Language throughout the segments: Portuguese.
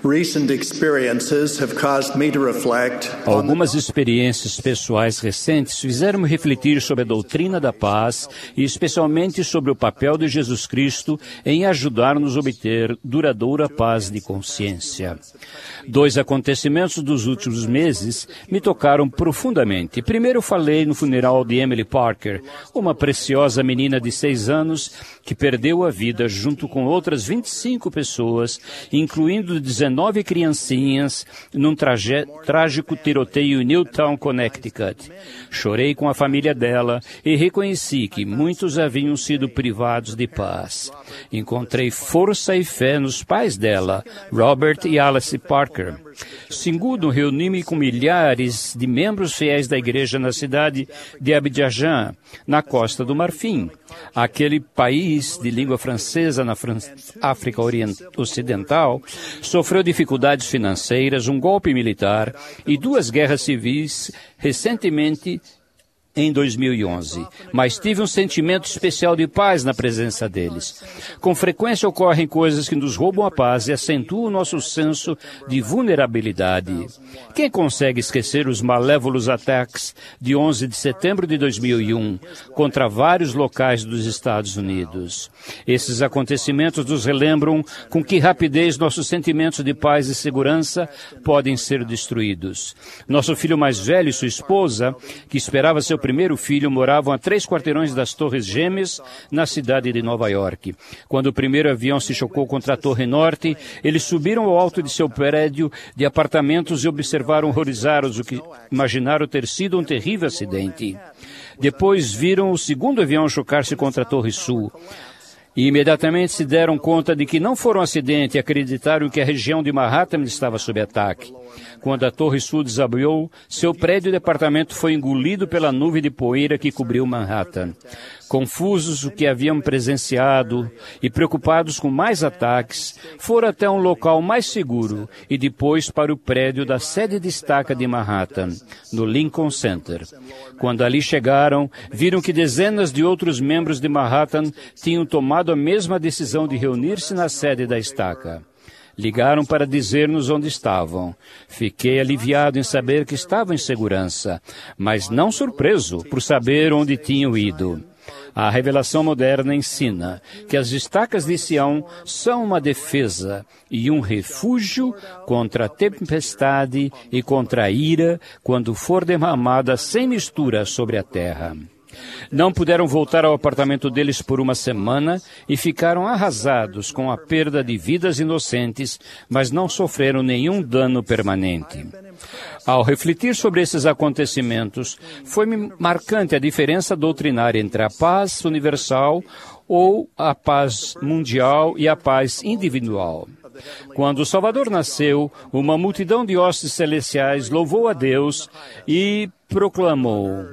Recent experiences have caused me to reflect on Algumas experiências pessoais recentes fizeram-me refletir sobre a doutrina da paz e especialmente sobre o papel de Jesus Cristo em ajudar-nos a obter duradoura paz de consciência. 2 acontecimentos dos últimos meses me tocaram profundamente. Primeiro falei no funeral de Emily Parker, uma preciosa menina de 6 anos que perdeu a vida junto com outras 25 pessoas, incluindo 19 criancinhas, num trágico tiroteio em Newtown, Connecticut. Chorei com a família dela e reconheci que muitos haviam sido privados de paz. Encontrei força e fé nos pais dela, Robert e Alice Parker. Segundo, reuni-me com milhares de membros fiéis da igreja na cidade de Abidjan, na Costa do Marfim. Aquele país de língua francesa na África Ocidental sofreu dificuldades financeiras, um golpe militar e 2 guerras civis recentemente em 2011, mas tive um sentimento especial de paz na presença deles. Com frequência ocorrem coisas que nos roubam a paz e acentuam o nosso senso de vulnerabilidade. Quem consegue esquecer os malévolos ataques de 11 de setembro de 2001 contra vários locais dos Estados Unidos? Esses acontecimentos nos relembram com que rapidez nossos sentimentos de paz e segurança podem ser destruídos. Nosso filho mais velho e sua esposa, que esperava seu primeiro filho, moravam a 3 quarteirões das Torres Gêmeas, na cidade de Nova York. Quando o primeiro avião se chocou contra a Torre Norte, eles subiram ao alto de seu prédio de apartamentos e observaram horrorizados o que imaginaram ter sido um terrível acidente. Depois viram o segundo avião chocar-se contra a Torre Sul. E imediatamente se deram conta de que não foi um acidente e acreditaram que a região de Manhattan estava sob ataque. Quando a Torre Sul desabou, seu prédio de apartamento foi engolido pela nuvem de poeira que cobriu Manhattan. Confusos o que haviam presenciado e preocupados com mais ataques, foram até um local mais seguro e depois para o prédio da sede de estaca de Manhattan, no Lincoln Center. Quando ali chegaram, viram que dezenas de outros membros de Manhattan tinham tomado a mesma decisão de reunir-se na sede da estaca. Ligaram para dizer-nos onde estavam. Fiquei aliviado em saber que estavam em segurança, mas não surpreso por saber onde tinham ido. A revelação moderna ensina que as estacas de Sião são uma defesa e um refúgio contra a tempestade e contra a ira quando for derramada sem mistura sobre a terra. Não puderam voltar ao apartamento deles por uma semana e ficaram arrasados com a perda de vidas inocentes, mas não sofreram nenhum dano permanente. Ao refletir sobre esses acontecimentos, foi-me marcante a diferença doutrinária entre a paz universal ou a paz mundial e a paz individual. Quando o Salvador nasceu, uma multidão de hostes celestiais louvou a Deus e proclamou: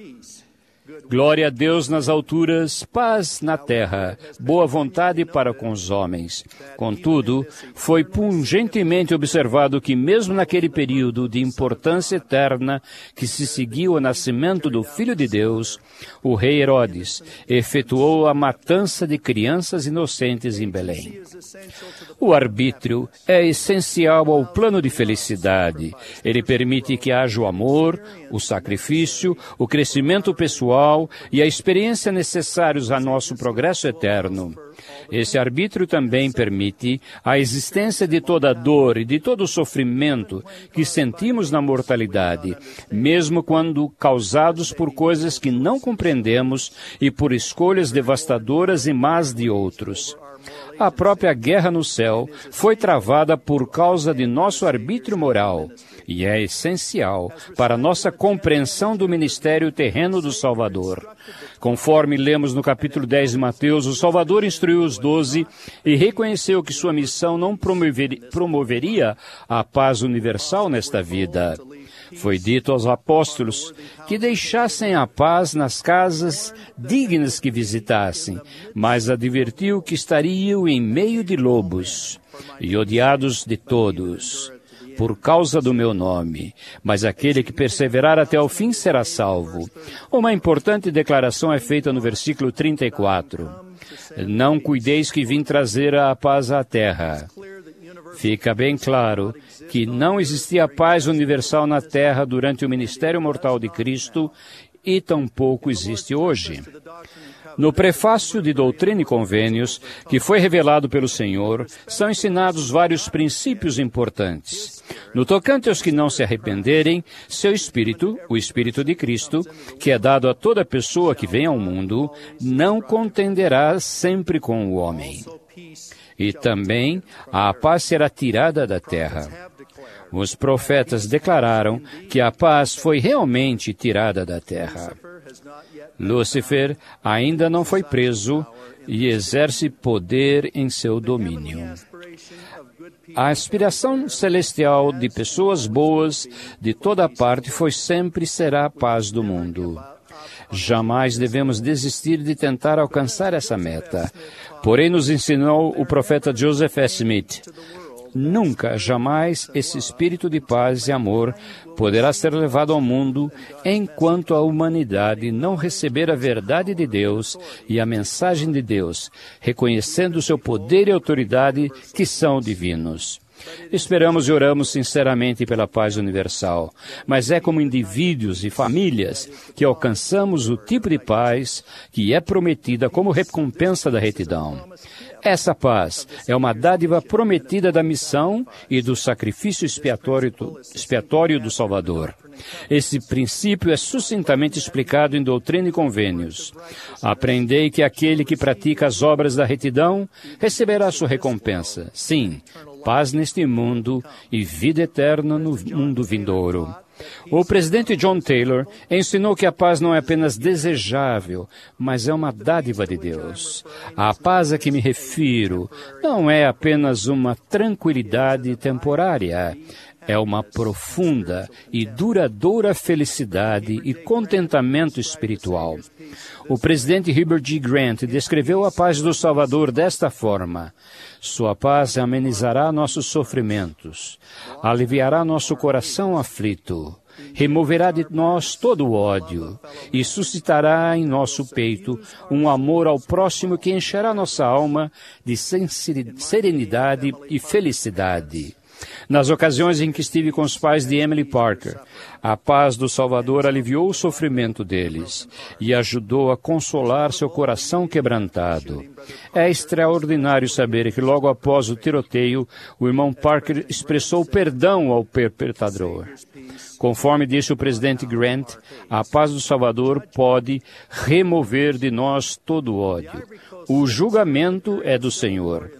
glória a Deus nas alturas, paz na terra, boa vontade para com os homens. Contudo, foi pungentemente observado que mesmo naquele período de importância eterna que se seguiu ao nascimento do Filho de Deus, o rei Herodes efetuou a matança de crianças inocentes em Belém. O arbítrio é essencial ao plano de felicidade. Ele permite que haja o amor, o sacrifício, o crescimento pessoal e a experiência necessários a nosso progresso eterno. Esse arbítrio também permite a existência de toda a dor e de todo o sofrimento que sentimos na mortalidade, mesmo quando causados por coisas que não compreendemos e por escolhas devastadoras e más de outros. A própria guerra no céu foi travada por causa de nosso arbítrio moral e é essencial para nossa compreensão do ministério terreno do Salvador. Conforme lemos no capítulo 10 de Mateus, o Salvador instruiu os 12 e reconheceu que sua missão não promoveria a paz universal nesta vida. Foi dito aos apóstolos que deixassem a paz nas casas dignas que visitassem, mas advertiu que estariam em meio de lobos e odiados de todos, por causa do meu nome, mas aquele que perseverar até o fim será salvo. Uma importante declaração é feita no versículo 34. Não cuideis que vim trazer a paz à terra. Fica bem claro que não existia paz universal na Terra durante o ministério mortal de Cristo e tampouco existe hoje. No prefácio de Doutrina e Convênios, que foi revelado pelo Senhor, são ensinados vários princípios importantes. No tocante aos que não se arrependerem, seu Espírito, o Espírito de Cristo, que é dado a toda pessoa que vem ao mundo, não contenderá sempre com o homem. E também a paz será tirada da terra. Os profetas declararam que a paz foi realmente tirada da terra. Lúcifer ainda não foi preso e exerce poder em seu domínio. A aspiração celestial de pessoas boas de toda parte foi sempre e será a paz do mundo. Jamais devemos desistir de tentar alcançar essa meta. Porém, nos ensinou o profeta Joseph S. Smith, nunca, jamais, esse espírito de paz e amor poderá ser levado ao mundo enquanto a humanidade não receber a verdade de Deus e a mensagem de Deus, reconhecendo seu poder e autoridade que são divinos. Esperamos e oramos sinceramente pela paz universal, mas é como indivíduos e famílias que alcançamos o tipo de paz que é prometida como recompensa da retidão. Essa paz é uma dádiva prometida da missão e do sacrifício expiatório do Salvador. Esse princípio é sucintamente explicado em Doutrina e Convênios. Aprendei que aquele que pratica as obras da retidão receberá sua recompensa. Sim, paz neste mundo e vida eterna no mundo vindouro. O presidente John Taylor ensinou que a paz não é apenas desejável, mas é uma dádiva de Deus. A paz a que me refiro não é apenas uma tranquilidade temporária. É uma profunda e duradoura felicidade e contentamento espiritual. O presidente Heber G. Grant descreveu a paz do Salvador desta forma: sua paz amenizará nossos sofrimentos, aliviará nosso coração aflito, removerá de nós todo o ódio e suscitará em nosso peito um amor ao próximo que encherá nossa alma de serenidade e felicidade. Nas ocasiões em que estive com os pais de Emily Parker, a paz do Salvador aliviou o sofrimento deles e ajudou a consolar seu coração quebrantado. É extraordinário saber que logo após o tiroteio, o irmão Parker expressou perdão ao perpetrador. Conforme disse o presidente Grant, a paz do Salvador pode remover de nós todo o ódio. O julgamento é do Senhor.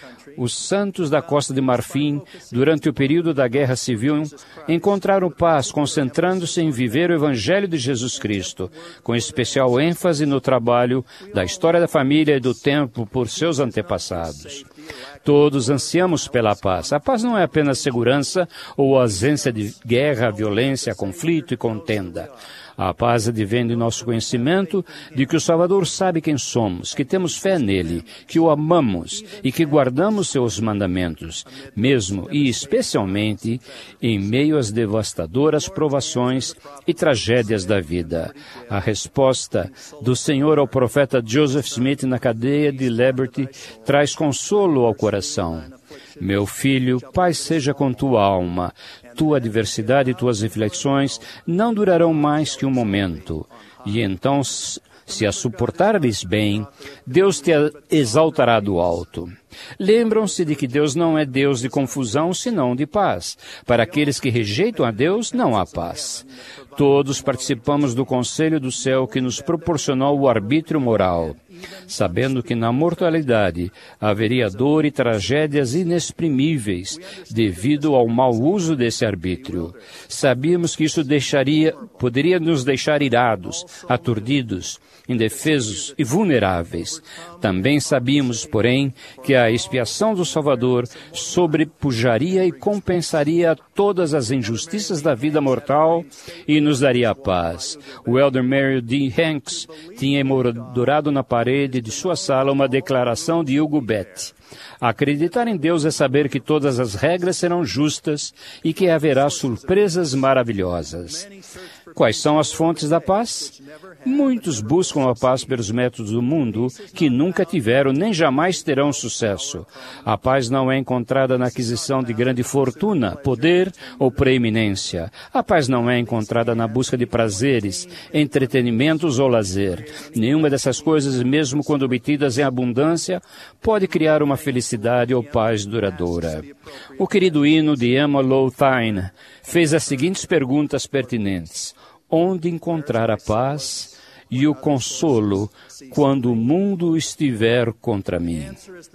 Os santos da Costa de Marfim, durante o período da Guerra Civil, encontraram paz concentrando-se em viver o Evangelho de Jesus Cristo, com especial ênfase no trabalho da história da família e do tempo por seus antepassados. Todos ansiamos pela paz. A paz não é apenas segurança ou ausência de guerra, violência, conflito e contenda. A paz advém do nosso conhecimento de que o Salvador sabe quem somos, que temos fé nele, que o amamos e que guardamos seus mandamentos, mesmo e especialmente em meio às devastadoras provações e tragédias da vida. A resposta do Senhor ao profeta Joseph Smith na cadeia de Liberty traz consolo ao coração. Meu filho, paz seja com tua alma. Tua adversidade e tuas reflexões não durarão mais que um momento. E então, se a suportares bem, Deus te exaltará do alto. Lembram-se de que Deus não é Deus de confusão, senão de paz. Para aqueles que rejeitam a Deus, não há paz. Todos participamos do conselho do céu que nos proporcionou o arbítrio moral, sabendo que na mortalidade haveria dor e tragédias inexprimíveis devido ao mau uso desse arbítrio. Sabíamos que isso poderia nos deixar irados, aturdidos, indefesos e vulneráveis. Também sabíamos, porém, que a expiação do Salvador sobrepujaria e compensaria todas as injustiças da vida mortal e nos daria a paz. O elder Mary D. Hanks tinha emoldurado na parede de sua sala uma declaração de Hugo Bett. Acreditar em Deus é saber que todas as regras serão justas e que haverá surpresas maravilhosas. Quais são as fontes da paz? Muitos buscam a paz pelos métodos do mundo que nunca tiveram nem jamais terão sucesso. A paz não é encontrada na aquisição de grande fortuna, poder ou preeminência. A paz não é encontrada na busca de prazeres, entretenimentos ou lazer. Nenhuma dessas coisas, mesmo quando obtidas em abundância, pode criar uma felicidade ou paz duradoura. O querido hino de Emma Lowtine fez as seguintes perguntas pertinentes: onde encontrar a paz e o consolo quando o mundo estiver contra mim?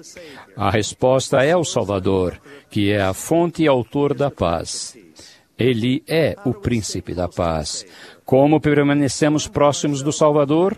A resposta é o Salvador, que é a fonte e autor da paz. Ele é o príncipe da paz. Como permanecemos próximos do Salvador?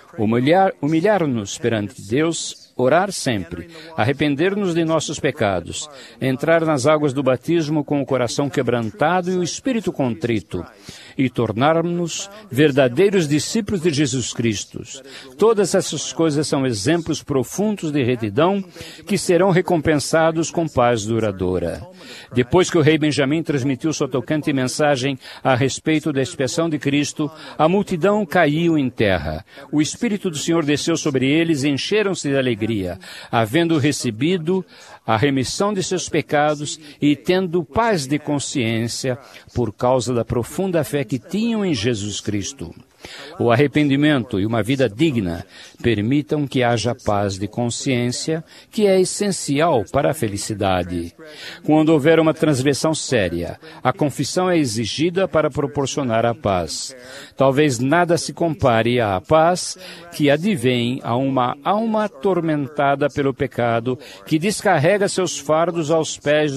Humilhar-nos perante Deus, orar sempre, arrepender-nos de nossos pecados, entrar nas águas do batismo com o coração quebrantado e o espírito contrito, e tornar-nos verdadeiros discípulos de Jesus Cristo. Todas essas coisas são exemplos profundos de retidão que serão recompensados com paz duradoura. Depois que o rei Benjamim transmitiu sua tocante mensagem a respeito da expiação de Cristo, a multidão caiu em terra. O Espírito do Senhor desceu sobre eles e encheram-se de alegria, havendo recebido a remissão de seus pecados e tendo paz de consciência por causa da profunda fé que tinham em Jesus Cristo. O arrependimento e uma vida digna permitam que haja paz de consciência, que é essencial para a felicidade. Quando houver uma transgressão séria, a confissão é exigida para proporcionar a paz. Talvez nada se compare à paz que advém a uma alma atormentada pelo pecado, que descarrega seus fardos aos pés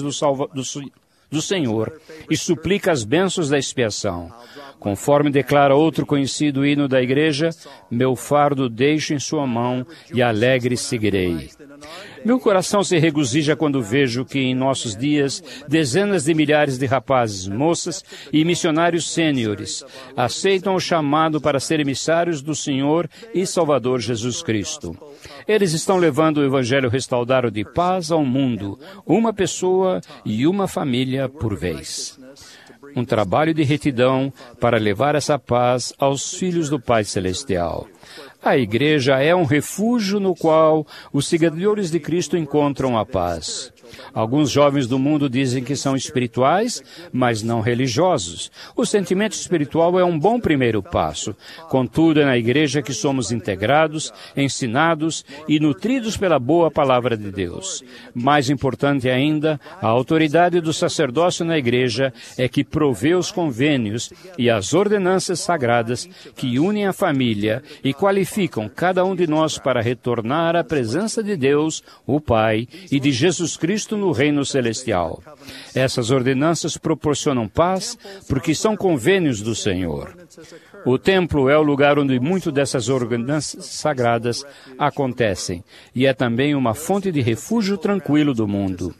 do Senhor e suplica as bênçãos da expiação. Conforme declara outro conhecido hino da igreja, meu fardo deixo em sua mão e alegre seguirei. Meu coração se regozija quando vejo que em nossos dias dezenas de milhares de rapazes, moças e missionários sêniores aceitam o chamado para ser emissários do Senhor e Salvador Jesus Cristo. Eles estão levando o Evangelho restaurado de paz ao mundo, uma pessoa e uma família por vez. Um trabalho de retidão para levar essa paz aos filhos do Pai Celestial. A igreja é um refúgio no qual os seguidores de Cristo encontram a paz. Alguns jovens do mundo dizem que são espirituais, mas não religiosos. O sentimento espiritual é um bom primeiro passo. Contudo, é na igreja que somos integrados, ensinados e nutridos pela boa palavra de Deus. Mais importante ainda, a autoridade do sacerdócio na igreja é que provê os convênios e as ordenanças sagradas que unem a família e qualificam cada um de nós para retornar à presença de Deus, o Pai, e de Jesus Cristo no reino celestial. Essas ordenanças proporcionam paz porque são convênios do Senhor. O templo é o lugar onde muitas dessas ordenanças sagradas acontecem e é também uma fonte de refúgio tranquilo do mundo.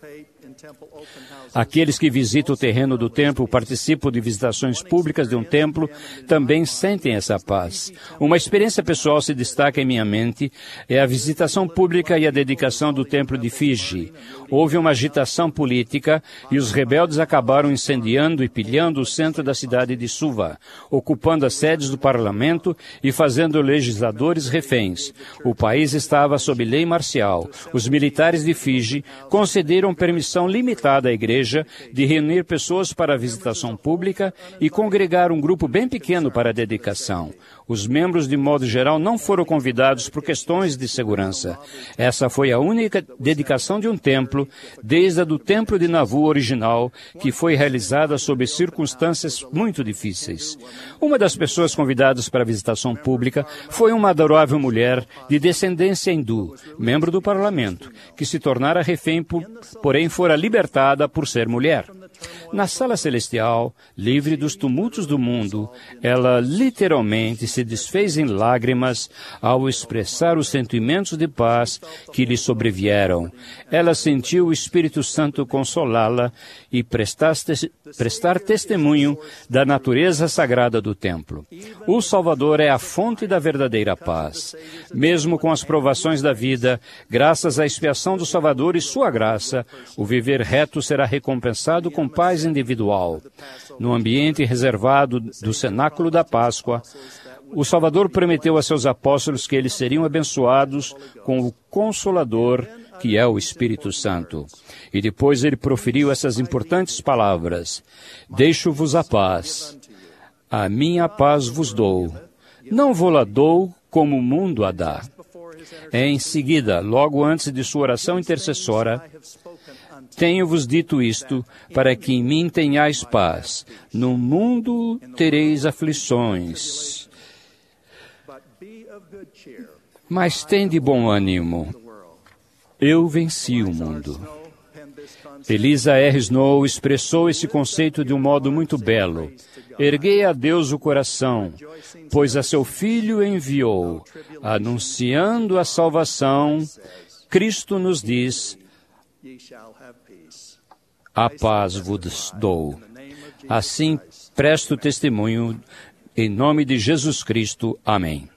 Aqueles que visitam o terreno do templo, participam de visitações públicas de um templo, também sentem essa paz. Uma experiência pessoal se destaca em minha mente, é a visitação pública e a dedicação do templo de Fiji. Houve uma agitação política e os rebeldes acabaram incendiando e pilhando o centro da cidade de Suva, ocupando as sedes do parlamento e fazendo legisladores reféns. O país estava sob lei marcial. Os militares de Fiji concederam permissão limitada à igreja de reunir pessoas para a visitação pública e congregar um grupo bem pequeno para a dedicação. Os membros, de modo geral, não foram convidados por questões de segurança. Essa foi a única dedicação de um templo, desde a do templo de Nauvoo original, que foi realizada sob circunstâncias muito difíceis. Uma das pessoas convidadas para a visitação pública foi uma adorável mulher de descendência hindu, membro do parlamento, que se tornara refém, porém fora libertada por ser mulher. Na sala celestial, livre dos tumultos do mundo, ela literalmente se desfez em lágrimas ao expressar os sentimentos de paz que lhe sobrevieram. Ela sentiu o Espírito Santo consolá-la e prestar testemunho da natureza sagrada do templo. O Salvador é a fonte da verdadeira paz. Mesmo com as provações da vida, graças à expiação do Salvador e sua graça, o viver reto será recompensado com paz individual. No ambiente reservado do cenáculo da Páscoa, o Salvador prometeu a seus apóstolos que eles seriam abençoados com o Consolador, que é o Espírito Santo. E depois ele proferiu essas importantes palavras: deixo-vos a paz. A minha paz vos dou. Não vou-la dou como o mundo a dá. Em seguida, logo antes de sua oração intercessora, tenho-vos dito isto, para que em mim tenhais paz. No mundo tereis aflições, mas tende bom ânimo. Eu venci o mundo. Eliza R. Snow expressou esse conceito de um modo muito belo. Erguei a Deus o coração, pois a seu Filho enviou, anunciando a salvação. Cristo nos diz: a paz vos dou. Assim, presto testemunho em nome de Jesus Cristo. Amém.